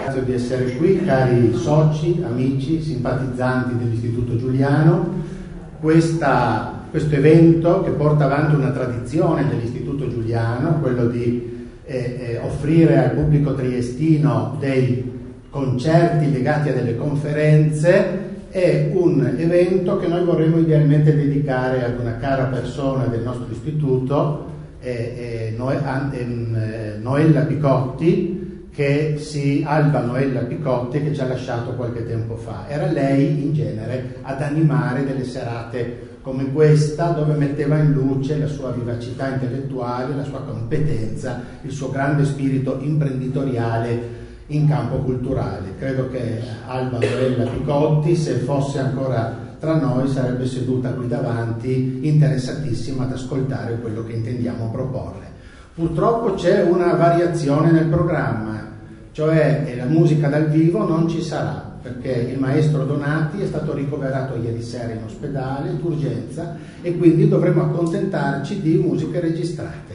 Grazie di essere qui, cari soci, amici, simpatizzanti dell'Istituto Giuliano. Questo evento che porta avanti una tradizione dell'Istituto Giuliano, quello di offrire al pubblico triestino dei concerti legati a delle conferenze, è un evento che noi vorremmo idealmente dedicare ad una cara persona del nostro istituto, Noella Picotti, Alba Noella Picotti, che ci ha lasciato qualche tempo fa. Era lei in genere ad animare delle serate come questa, dove metteva in luce la sua vivacità intellettuale, la sua competenza, il suo grande spirito imprenditoriale in campo culturale. Credo che Alba Noella Picotti, se fosse ancora tra noi, sarebbe seduta qui davanti, interessatissima ad ascoltare quello che intendiamo proporre. Purtroppo c'è una variazione nel programma, cioè la musica dal vivo non ci sarà, perché il maestro Donati è stato ricoverato ieri sera in ospedale d'urgenza e quindi dovremo accontentarci di musiche registrate.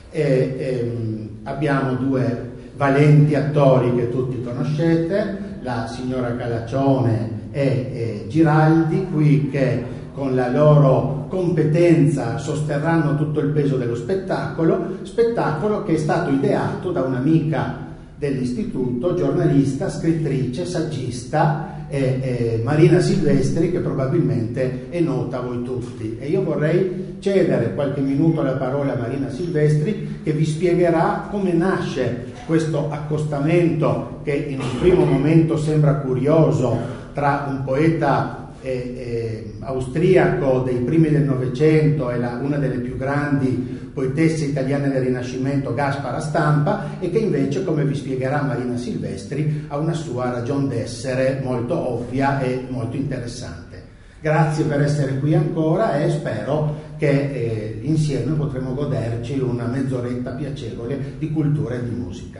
Abbiamo due valenti attori che tutti conoscete, la signora Calaccione e Giraldi, qui che con la loro competenza sosterranno tutto il peso dello spettacolo che è stato ideato da un'amica dell'istituto, giornalista, scrittrice, saggista, Marina Silvestri, che probabilmente è nota a voi tutti. E io vorrei cedere qualche minuto la parola a Marina Silvestri, che vi spiegherà come nasce questo accostamento che in un primo momento sembra curioso tra un poeta austriaco dei primi del Novecento e una delle più grandi poetesse italiane del Rinascimento, Gaspara Stampa, e che invece, come vi spiegherà Marina Silvestri, ha una sua ragion d'essere molto ovvia e molto interessante. Grazie per essere qui ancora e spero che insieme potremo goderci una mezz'oretta piacevole di cultura e di musica.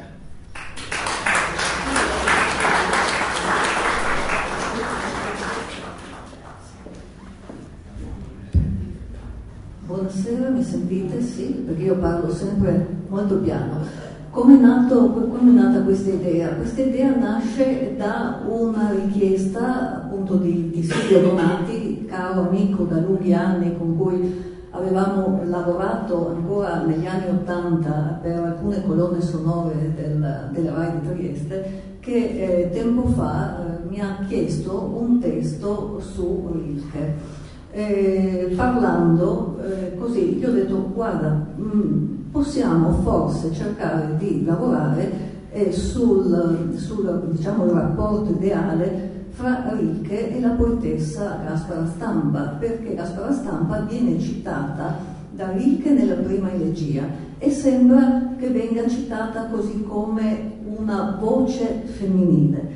Buonasera, mi sentite? Sì, perché io parlo sempre molto piano. Come è nata questa idea? Questa idea nasce da una richiesta appunto di Silvio Donati, caro amico da lunghi anni, con cui avevamo lavorato ancora negli anni *80 per alcune colonne sonore della Rai di Trieste, che tempo fa mi ha chiesto un testo su Rilke. Parlando così, io ho detto: guarda, possiamo forse cercare di lavorare sul diciamo, il rapporto ideale fra Rilke e la poetessa Gaspara Stampa, perché Gaspara Stampa viene citata da Rilke nella prima elegia e sembra che venga citata così come una voce femminile.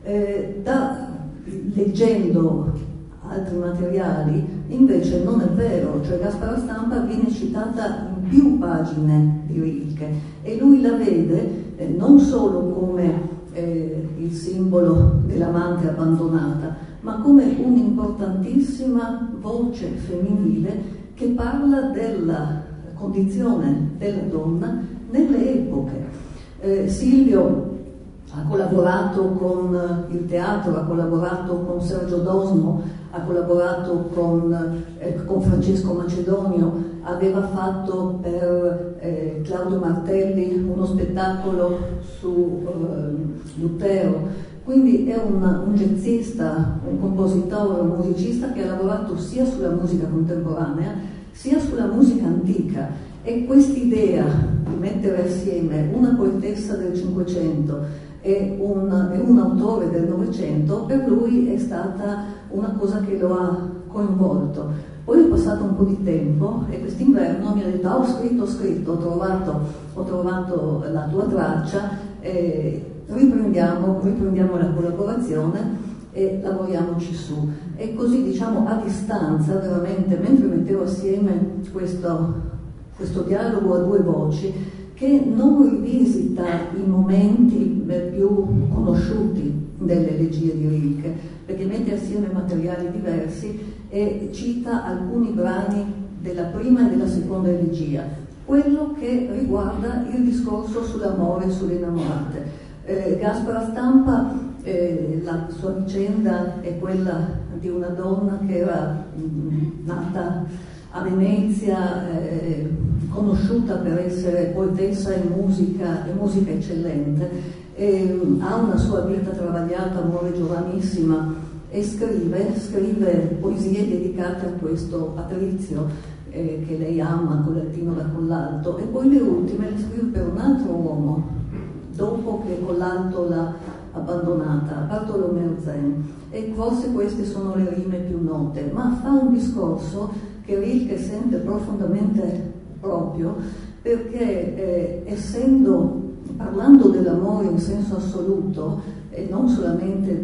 Leggendo altri materiali invece non è vero, cioè Gaspara Stampa viene citata in più pagine di Rilke e lui la vede non solo come il simbolo dell'amante abbandonata, ma come un'importantissima voce femminile che parla della condizione della donna nelle epoche. Silvio ha collaborato con il teatro, ha collaborato con Sergio Dosmo, ha collaborato con Francesco Macedonio, aveva fatto per Claudio Martelli uno spettacolo su Lutero, quindi è un jazzista, un compositore, un musicista che ha lavorato sia sulla musica contemporanea sia sulla musica antica, e quest'idea di mettere assieme una poetessa del Cinquecento e un autore del Novecento per lui è stata una cosa che lo ha coinvolto. Poi è passato un po' di tempo e quest'inverno mi ha detto: ho scritto, ho trovato la tua traccia, riprendiamo la collaborazione e lavoriamoci su. E così, diciamo, a distanza, veramente, mentre mettevo assieme questo dialogo a due voci, che non rivisita i momenti più conosciuti delle elegie di Rilke, perché mette assieme materiali diversi e cita alcuni brani della prima e della seconda elegia, quello che riguarda il discorso sull'amore e sulle innamorate. Gaspara Stampa, la sua vicenda è quella di una donna che era nata a Venezia, conosciuta per essere poetessa e musica eccellente, ha una sua vita travagliata, muore giovanissima e scrive poesie dedicate a questo Patrizio che lei ama con l'altino da Collalto, e poi le ultime le scrive per un altro uomo dopo che Collalto l'ha abbandonata, Bartolomeo Zen, e forse queste sono le rime più note, ma fa un discorso che Rilke sente profondamente proprio, perché parlando dell'amore in senso assoluto e non solamente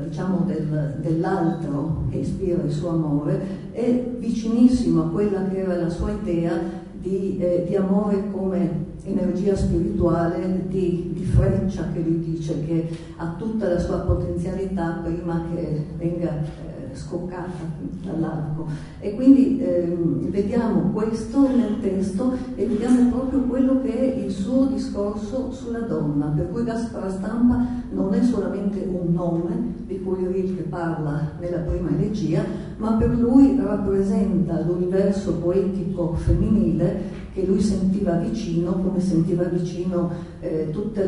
dell'altro che ispira il suo amore, è vicinissimo a quella che era la sua idea di amore come energia spirituale, di freccia, che lui dice che ha tutta la sua potenzialità prima che venga scoccata dall'arco. E quindi vediamo questo nel testo e vediamo proprio quello che è il suo discorso sulla donna, per cui Gaspara Stampa non è solamente un nome di cui Rilke parla nella prima elegia, ma per lui rappresenta l'universo poetico femminile che lui sentiva vicino, come sentiva vicino tutte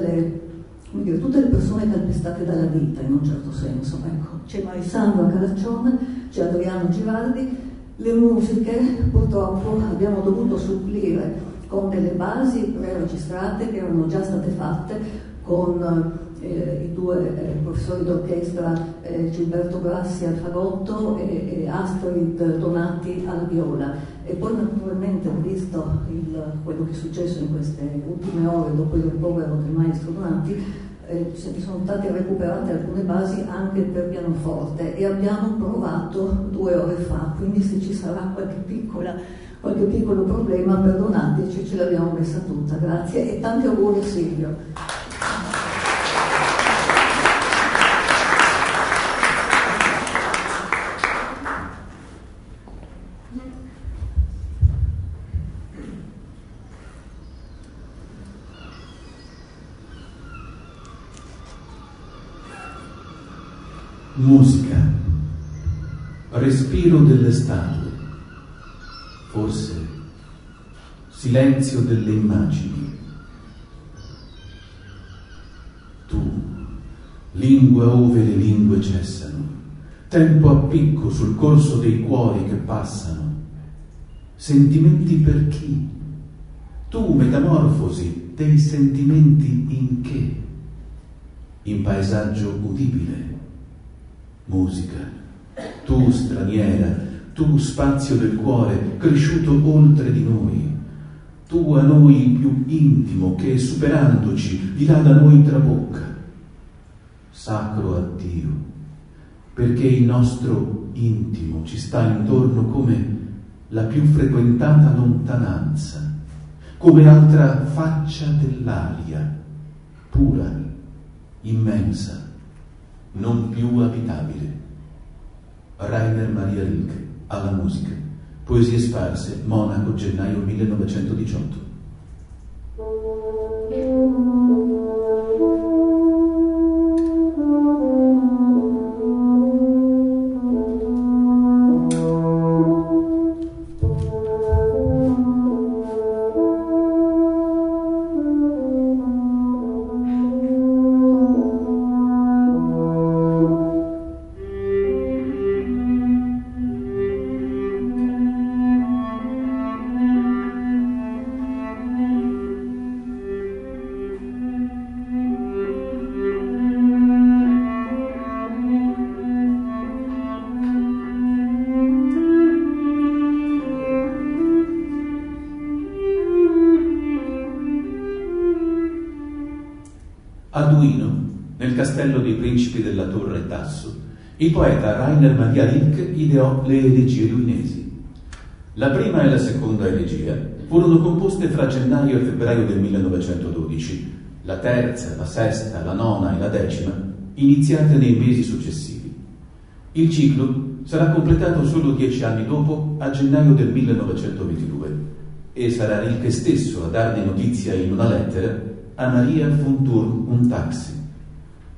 le persone calpestate dalla vita, in un certo senso. Ecco, c'è Marisandra Caraccione, c'è Adriano Girardi. Le musiche purtroppo abbiamo dovuto supplire con delle basi preregistrate che erano già state fatte con i due professori d'orchestra Gilberto Grassi al fagotto e Astrid Donati alla viola. E poi naturalmente, visto quello che è successo in queste ultime ore dopo il ricovero del maestro Donati, sono state recuperate alcune basi anche per pianoforte e abbiamo provato 2 ore fa, quindi se ci sarà qualche piccolo problema, perdonateci, ce l'abbiamo messa tutta. Grazie e tanti auguri a Silvio. Musica, respiro dell'estate, forse silenzio delle immagini. Tu, lingua ove le lingue cessano, tempo a picco sul corso dei cuori che passano. Sentimenti per chi? Tu, metamorfosi dei sentimenti in che? In paesaggio udibile. Musica, tu straniera, tu spazio del cuore cresciuto oltre di noi, tu a noi più intimo che superandoci di là da noi trabocca. Sacro a Dio, perché il nostro intimo ci sta intorno come la più frequentata lontananza, come altra faccia dell'aria, pura, immensa, non più abitabile. Rainer Maria Rilke, alla musica. Poesie sparse, Monaco, gennaio 1918. A Duino, nel castello dei principi della Torre Tasso, il poeta Rainer Maria Rilke ideò le elegie duinesi. La prima e la seconda elegia furono composte fra gennaio e febbraio del 1912, la terza, la sesta, la nona e la decima iniziate nei mesi successivi. Il ciclo sarà completato solo 10 anni dopo, a gennaio del 1922, e sarà Rilke stesso a darne notizia in una lettera a Maria von Thurn und Taxis.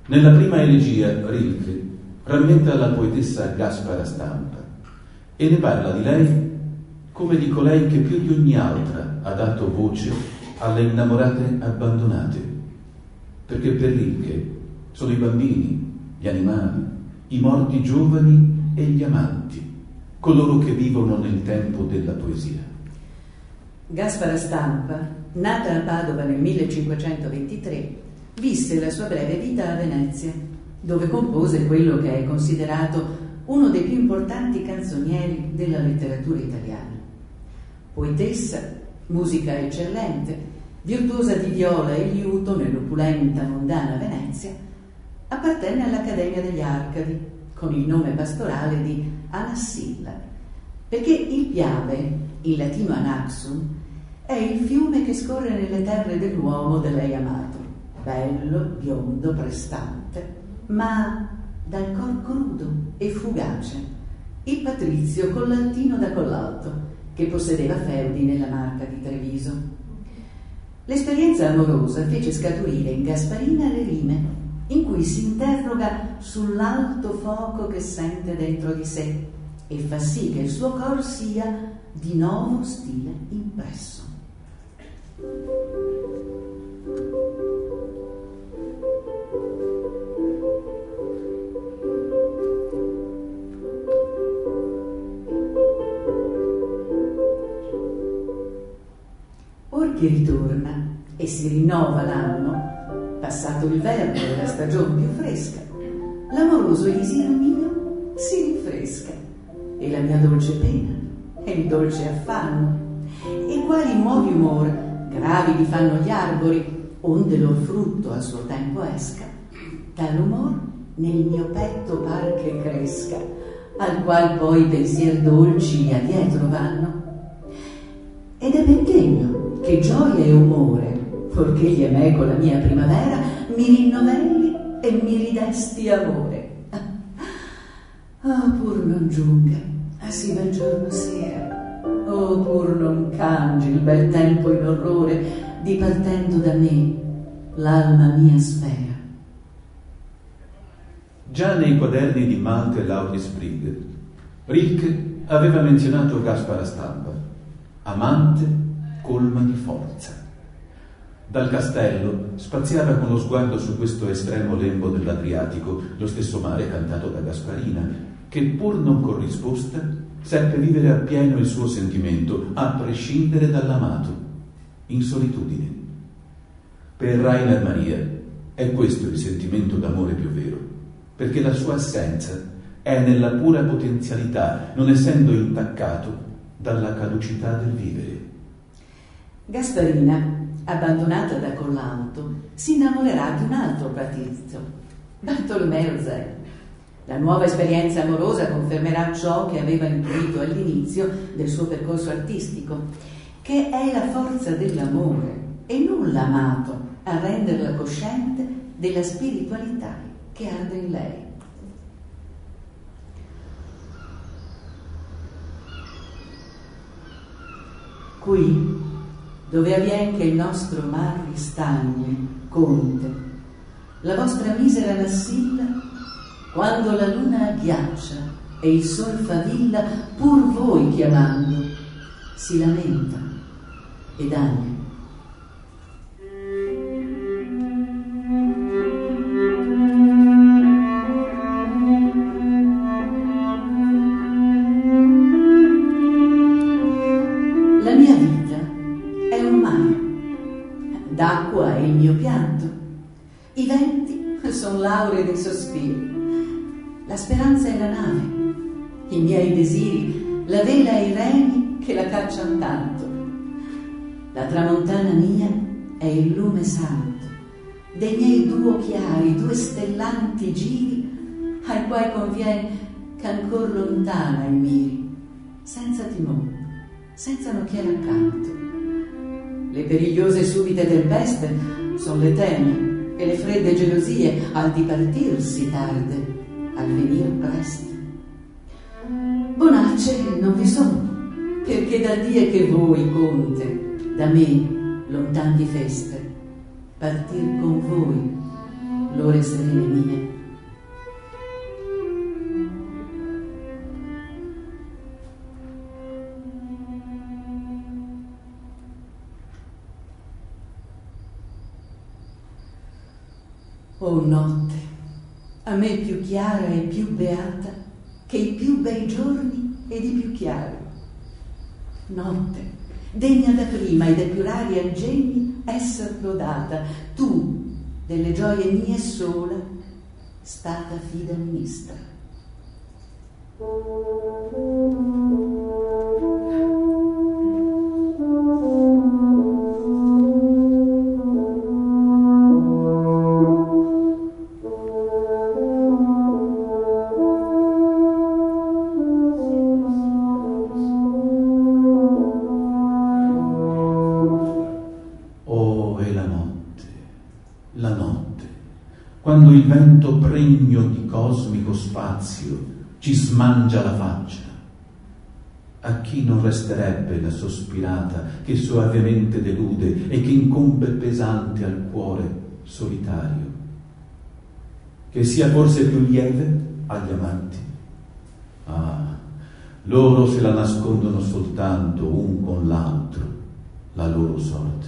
Nella prima elegia Rilke rammenta la poetessa Gaspara Stampa e ne parla di lei come di colei che più di ogni altra ha dato voce alle innamorate abbandonate, perché per Rilke sono i bambini, gli animali, i morti giovani e gli amanti, coloro che vivono nel tempo della poesia. Gaspara Stampa, nata a Padova nel 1523, visse la sua breve vita a Venezia, dove compose quello che è considerato uno dei più importanti canzonieri della letteratura italiana. Poetessa, musica eccellente, virtuosa di viola e liuto nell'opulenta mondana Venezia, appartenne all'Accademia degli Arcadi con il nome pastorale di Anassilla, perché il Piave, in latino Anaxum, è il fiume che scorre nelle terre dell'uomo da lei amato, bello, biondo, prestante, ma dal cor crudo e fugace, il patrizio collaltino da Collalto, che possedeva feudi nella Marca di Treviso. L'esperienza amorosa fece scaturire in Gasparina le rime, in cui si interroga sull'alto fuoco che sente dentro di sé e fa sì che il suo cor sia di nuovo stile impresso. Or che ritorna e si rinnova l'anno, passato il verno e la stagione più fresca, l'amoroso elisir mio si rinfresca, e la mia dolce pena e il dolce affanno, e quali nuovi umor gravidi fanno gli arbori, onde lor frutto al suo tempo esca, tal umor nel mio petto par che cresca, al qual poi pensier dolci adietro vanno. Ed è ben degno che gioia e umore, forché gli è meco la mia primavera, mi rinnovelli e mi ridesti amore. Pur non giunga a sì bel giorno sera, pur non cangi il bel tempo in orrore, dipartendo da me l'alma mia sfera. Già nei quaderni di Malte Laudis Brigg, Rilke aveva menzionato Gaspara Stampa, amante colma di forza. Dal castello spaziava con lo sguardo su questo estremo lembo dell'Adriatico, lo stesso mare cantato da Gasparina, che pur non corrisposta seppe vivere appieno il suo sentimento, a prescindere dall'amato, in solitudine. Per Rainer Maria è questo il sentimento d'amore più vero, perché la sua assenza è nella pura potenzialità, non essendo intaccato dalla caducità del vivere. Gasparina, abbandonata da Collalto, si innamorerà di un altro patrizio, Bartolomeo Zè. La nuova esperienza amorosa confermerà ciò che aveva intuito all'inizio del suo percorso artistico, che è la forza dell'amore e non l'amato a renderla cosciente della spiritualità che arde in lei. Qui, dove avvien che il nostro mar ristagne, conte, la vostra misera Nassilla, quando la luna agghiaccia e il sol favilla, pur voi chiamando, si lamenta ed agna. La mia vita è un mare, d'acqua è il mio pianto, i venti son l'aure dei sospiri, la speranza è la nave, i miei desiri, la vela e i remi che la caccian tanto. La tramontana mia è il lume santo dei miei due chiari, due stellanti giri, ai quai conviene ch'ancor lontana il miri, senza timore, senza nocchiere accanto. Le perigliose subite tempeste son le tene e le fredde gelosie al dipartir si tarde, al venir presto. Bonacce non vi sono, perché dal die che voi, conte, da me lontan di feste, partir con voi l'ore serene mie. Oh notte, a me più chiara e più beata che i più bei giorni ed i più chiari. Notte, degna da prima e dai più rari angegni esser lodata, tu, delle gioie mie sola, stata fida ministra. Quando il vento pregno di cosmico spazio ci smangia la faccia, a chi non resterebbe la sospirata che soavemente delude e che incombe pesante al cuore solitario? Che sia forse più lieve agli amanti? Ah, loro se la nascondono soltanto un con l'altro, la loro sorte.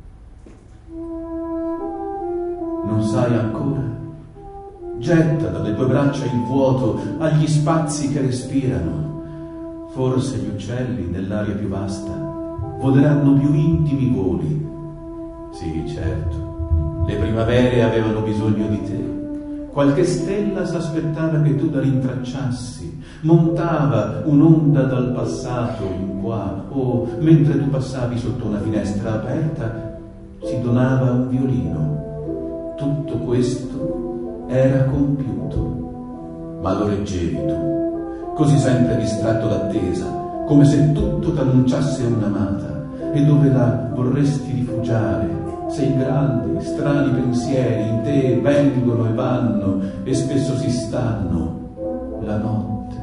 Non sai ancora? Getta dalle tue braccia il vuoto agli spazi che respirano. Forse gli uccelli nell'aria più vasta voleranno più intimi voli. Sì, certo, le primavere avevano bisogno di te. Qualche stella s'aspettava che tu la rintracciassi. Montava un'onda dal passato in qua, o mentre tu passavi sotto una finestra aperta si donava un violino. Tutto questo era compiuto, ma lo reggevi tu, così sempre distratto d'attesa, come se tutto t'annunciasse un'amata, e dove la vorresti rifugiare, se i grandi, strani pensieri in te vengono e vanno, e spesso si stanno, la notte.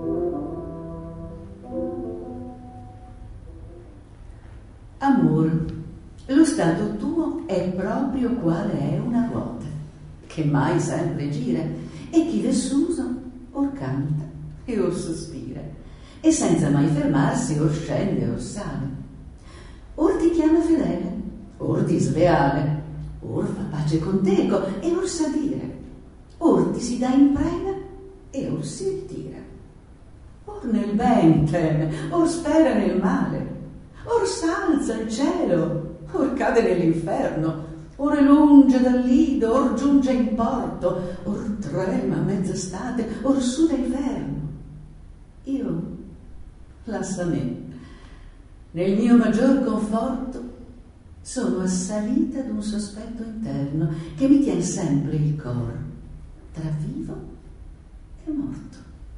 Amor, lo stato tuo è proprio quale è una ruota, che mai sempre gira, e chi vessuso or canta e or sospira, e senza mai fermarsi or scende or sale. Or ti chiama fedele, or disleale, or fa pace con teco e or sa dire, or ti si dà in preda e or si ritira. Or nel ben teme, or spera nel male, or s'alza al cielo, or cade nell'inferno, or è lunge dal lido, or giunge in porto, or trema a mezz'estate, or suda inverno. Io, lassa me, nel mio maggior conforto, sono assalita d'un sospetto interno che mi tien sempre il cor tra vivo e morto.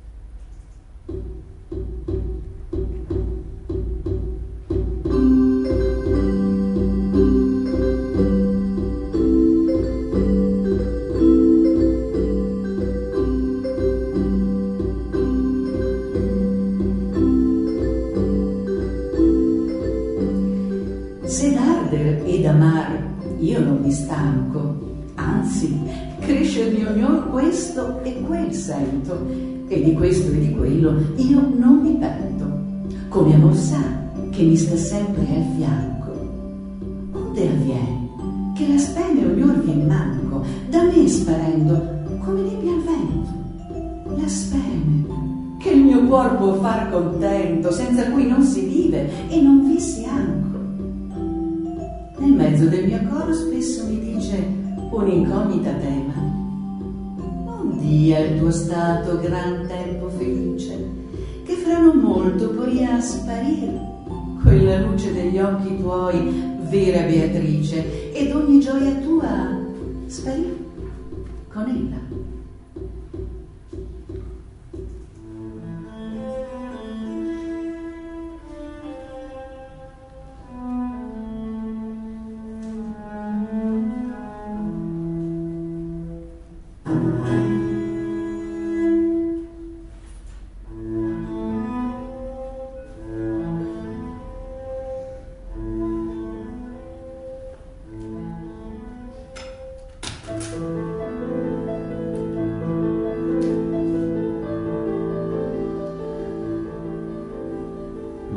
Ed amar io non mi stanco, anzi crescermi ognor questo e quel sento, e di questo e di quello io non mi pento, come amor sa che mi sta sempre al fianco. Onde avviene che la speme ognor vien manco, da me sparendo come nebbia al vento. La speme che il mio cuor può far contento, senza cui non si vive e non vi si anco. Nel mezzo del mio coro spesso mi dice un'incognita tema: non dia il tuo stato gran tempo felice, che fra non molto poria sparire quella luce degli occhi tuoi, vera Beatrice, ed ogni gioia tua sparì con ella.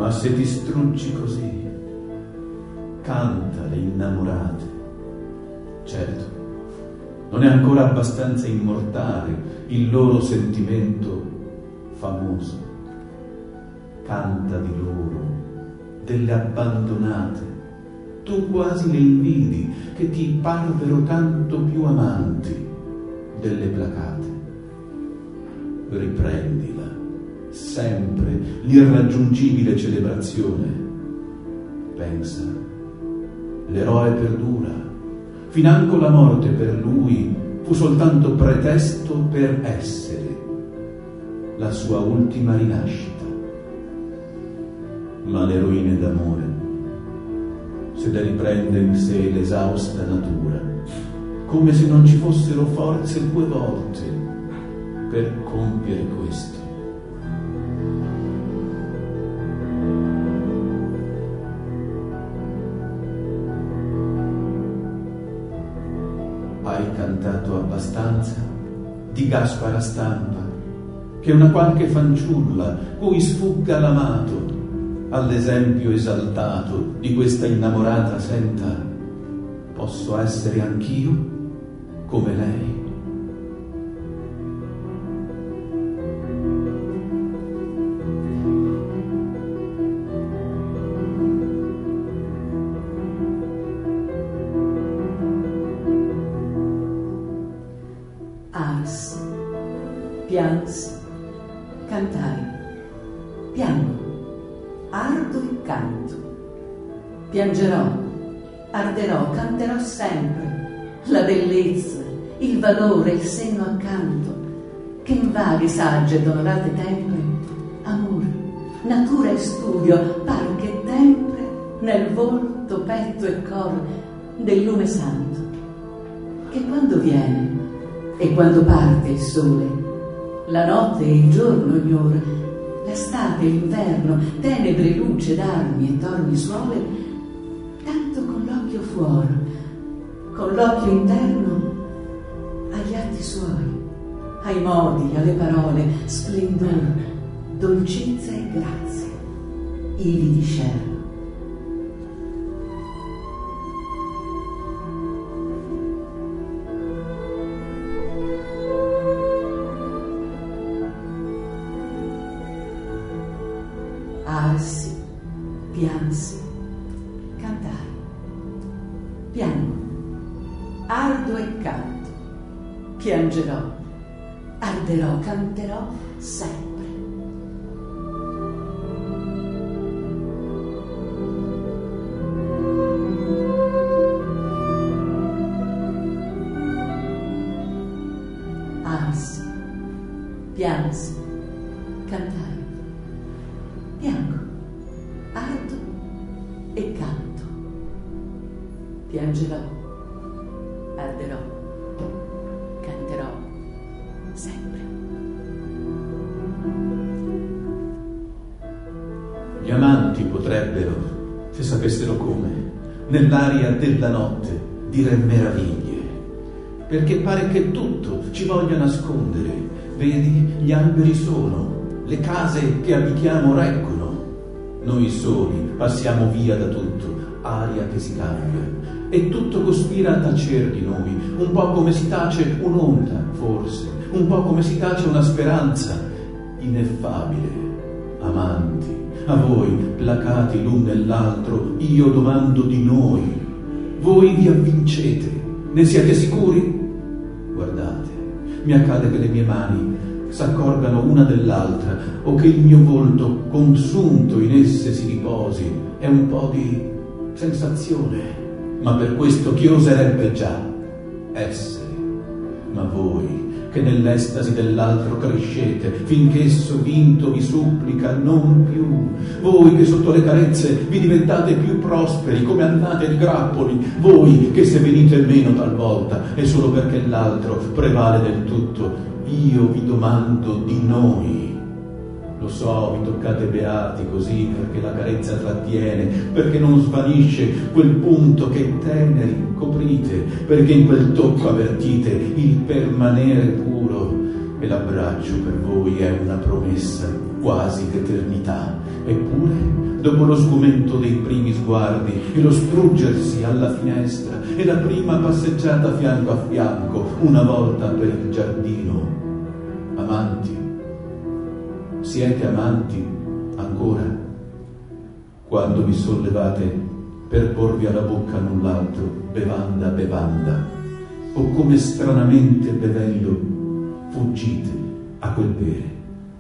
Ma se ti struggi così, canta le innamorate. Certo, non è ancora abbastanza immortale il loro sentimento famoso. Canta di loro, delle abbandonate. Tu quasi le invidi, che ti parvero tanto più amanti delle placate. Riprendila, sempre l'irraggiungibile celebrazione. Pensa, l'eroe perdura, financo la morte per lui fu soltanto pretesto per essere la sua ultima rinascita. Ma l'eroina d'amore, se ne riprende in sé l'esausta natura, come se non ci fossero forze 2 volte per compiere questo. Hai cantato abbastanza di Gaspara Stampa, che una qualche fanciulla cui sfugga l'amato all'esempio esaltato di questa innamorata senta: posso essere anch'io come lei? Ars, pians, cantai, piango, ardo e canto, piangerò, arderò, canterò sempre la bellezza, il valore, il senno accanto, che in varie sagge ed onorate tempre, amore, natura e studio, par che tempre nel volto, petto e cor del lume santo, che quando viene e quando parte il sole, la notte e il giorno ignora, l'estate e l'inverno, tenebre, luce d'armi e torni suole, tanto con l'occhio fuori, con l'occhio interno agli atti suoi, ai modi, alle parole, splendore, dolcezza e grazia, ivi discerno. Arsi, piansi, cantai, piango, ardo e canto, piangerò, arderò, canterò sempre. Arsi, piansi, cantai, piango, ardo e canto, piangerò, arderò, canterò sempre. Gli amanti potrebbero, se sapessero come, nell'aria della notte dire meraviglie, perché pare che tutto ci voglia nascondere. Vedi, gli alberi sono, le case che abitiamo reggono. Noi soli passiamo via da tutto, aria che si cambia, e tutto cospira a tacer di noi, un po' come si tace un'onda, forse, un po' come si tace una speranza ineffabile. Amanti, a voi, placati l'un nell'altro, io domando di noi. Voi vi avvincete, ne siete sicuri? Guardate, mi accade che le mie mani s'accorgano una dell'altra, o che il mio volto consunto in esse si riposi. È un po' di sensazione, ma per questo chi oserebbe già essere? Ma voi, che nell'estasi dell'altro crescete, finché esso vinto vi supplica non più, voi che sotto le carezze vi diventate più prosperi come annate di grappoli, voi che se venite meno talvolta è solo perché l'altro prevale del tutto, io vi domando di noi. Lo so, vi toccate beati così perché la carezza trattiene, perché non svanisce quel punto che teneri coprite, perché in quel tocco avvertite il permanere puro. e l'abbraccio per voi è una promessa quasi d'eternità. Eppure, dopo lo sgomento dei primi sguardi e lo struggersi alla finestra e la prima passeggiata fianco a fianco, una volta per il giardino, amanti, siete amanti ancora? Quando vi sollevate per porvi alla bocca null'altro, bevanda, o come stranamente bevendo fuggite a quel bere.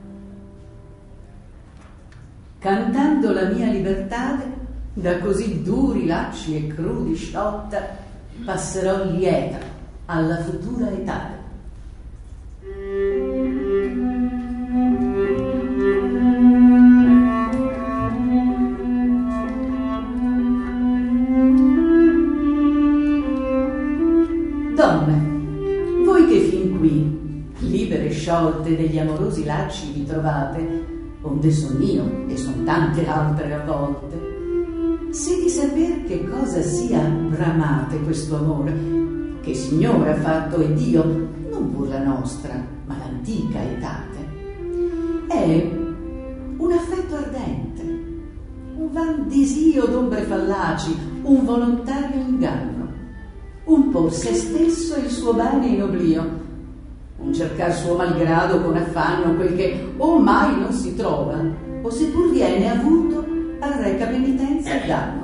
Cantando la mia libertà, da così duri lacci e crudi sciotta, passerò lieta alla futura età. Donne, voi che fin qui, libere e sciolte degli amorosi lacci vi trovate, onde son io e son tante altre a volte, se di saper che cosa sia bramate questo amore, che Signore ha fatto ed io, non pur la nostra, ma l'antica etate, è un affetto ardente, un van disio d'ombre fallaci, un volontario inganno, un por se stesso e il suo bene in oblio, un cercar suo malgrado con affanno quel che o mai non si trova, o se pur viene avuto arreca penitenza e danno,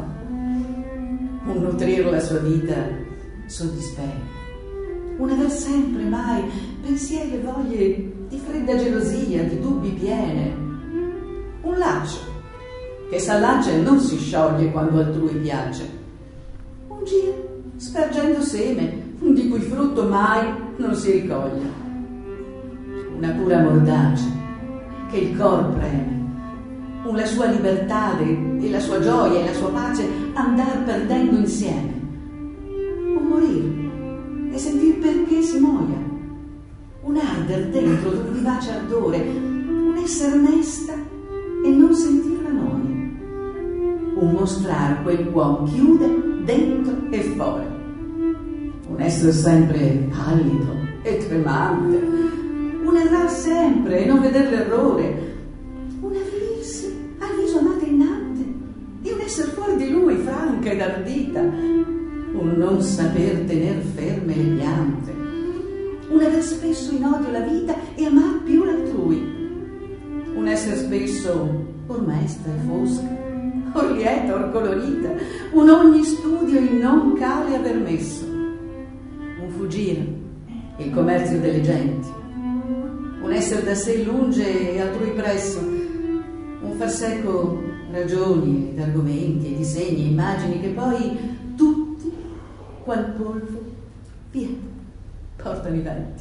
un nutrir la sua vita soddispetti, un aver sempre mai pensieri e voglie di fredda gelosia, di dubbi piene, un laccio che s'allaccia e non si scioglie quando altrui piace, un giro spargendo seme di cui frutto mai non si ricoglie, una pura mordace che il cor preme, la sua libertà e la sua gioia e la sua pace andar perdendo insieme, un morir e sentir perché si muoia, un arder dentro d'un vivace ardore, un esser mesta e non sentir la noia, un mostrar quel qu'uom chiude dentro e fuori, un esser sempre pallido e tremante, un errar sempre e non veder l'errore, un avvilirsi al viso amato innante e un esser fuori di lui franca ed ardita, un non saper tener ferme le piante, un aver spesso in odio la vita e amar più l'altrui, un esser spesso or maestra e fosca, or lieta, or colorita, un ogni studio in non cale aver messo, un fuggire, il commercio delle genti, un esser da sé lunge e altrui presso, un far seco ragioni ed argomenti e disegni e immagini che poi tutti, qual polvo, via, portano i venti.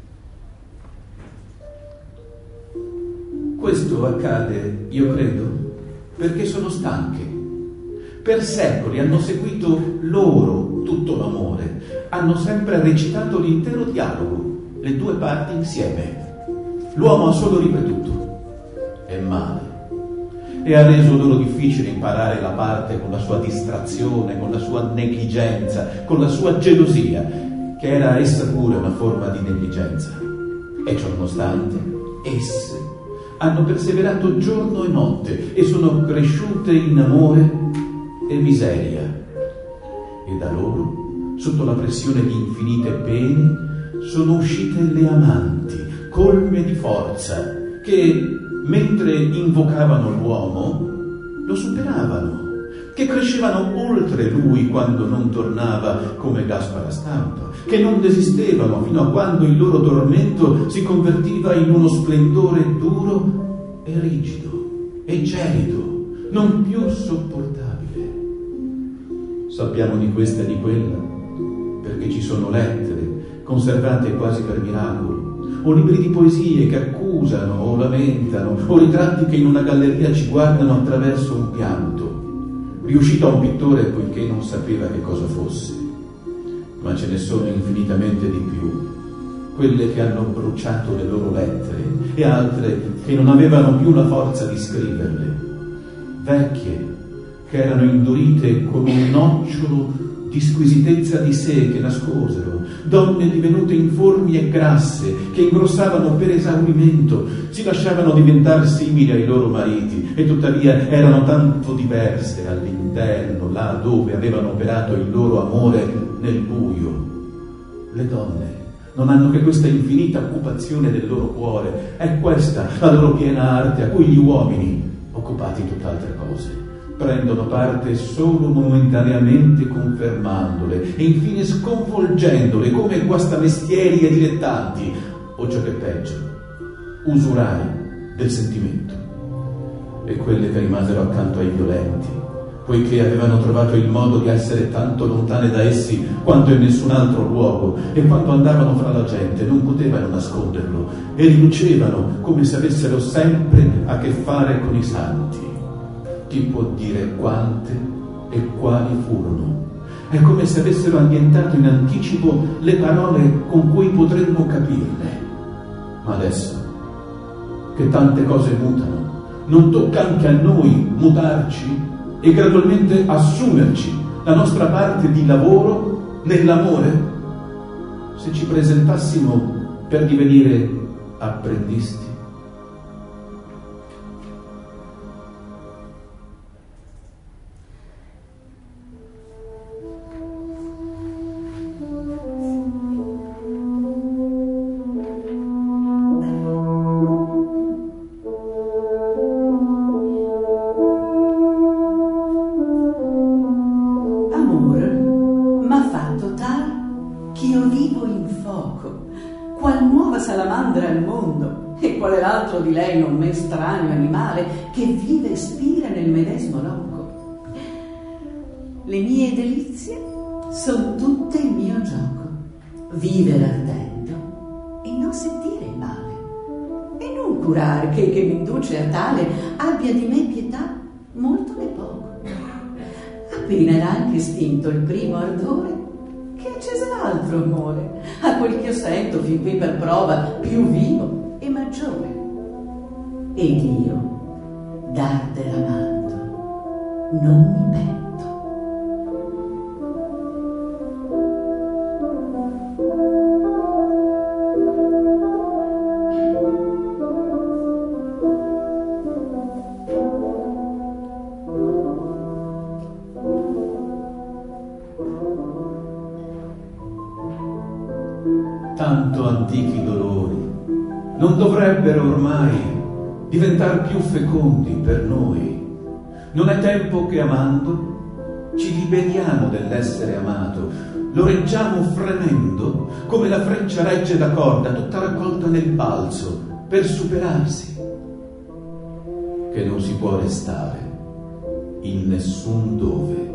Questo accade, io credo, perché sono stanche. Per secoli hanno seguito loro tutto l'amore, hanno sempre recitato l'intero dialogo, le due parti insieme. L'uomo ha solo ripetuto, è male, e ha reso loro difficile imparare la parte con la sua distrazione, con la sua negligenza, con la sua gelosia, che era essa pure una forma di negligenza. E ciononostante, esse hanno perseverato giorno e notte e sono cresciute in amore e miseria. E da loro, sotto la pressione di infinite pene, sono uscite le amanti, colme di forza, che, mentre invocavano l'uomo, lo superavano, che crescevano oltre lui quando non tornava come Gaspara Stampa, che non desistevano fino a quando il loro tormento si convertiva in uno splendore duro e rigido e gelido, non più sopportabile. Sappiamo di questa e di quella perché ci sono lettere conservate quasi per miracolo, o libri di poesie che accusano o lamentano, o ritratti che in una galleria ci guardano attraverso un pianto, riuscito a un pittore poiché non sapeva che cosa fosse. Ma ce ne sono infinitamente di più, quelle che hanno bruciato le loro lettere e altre che non avevano più la forza di scriverle, vecchie che erano indurite come un nocciolo di squisitezza di sé che nascosero, donne divenute informi e grasse, che ingrossavano per esaurimento, si lasciavano diventare simili ai loro mariti e tuttavia erano tanto diverse all'interno, là dove avevano operato il loro amore nel buio. Le donne non hanno che questa infinita occupazione del loro cuore, è questa la loro piena arte a cui gli uomini, occupati in tutt'altre cose, prendono parte solo momentaneamente confermandole e infine sconvolgendole come guastamestieri e dilettanti, o ciò che è peggio, usurai del sentimento. E quelle che rimasero accanto ai violenti, poiché avevano trovato il modo di essere tanto lontane da essi quanto in nessun altro luogo, e quando andavano fra la gente non potevano nasconderlo, e rilucevano come se avessero sempre a che fare con i santi. Chi può dire quante e quali furono? È come se avessero ambientato in anticipo le parole con cui potremmo capirle. Ma adesso, che tante cose mutano, non tocca anche a noi mutarci e gradualmente assumerci la nostra parte di lavoro nell'amore? Se ci presentassimo per divenire apprendisti? Di lei non men estraneo animale che vive e spira nel medesimo loco. Le mie delizie son tutte il mio gioco, vivere ardendo e non sentire il male, e non curar che mi induce a tale abbia di me pietà molto ne poco. Appena era anche estinto il primo ardore, che accese l'altro amore, a quel che io sento fin qui per prova più vivo e maggiore. Ed io, d'ardere amando, non mi pento. Tanto antichi dolori non dovrebbero ormai diventar più fecondi per noi. Non è tempo che amando ci liberiamo dell'essere amato, lo reggiamo fremendo come la freccia regge la corda tutta raccolta nel balzo per superarsi, che non si può restare in nessun dove.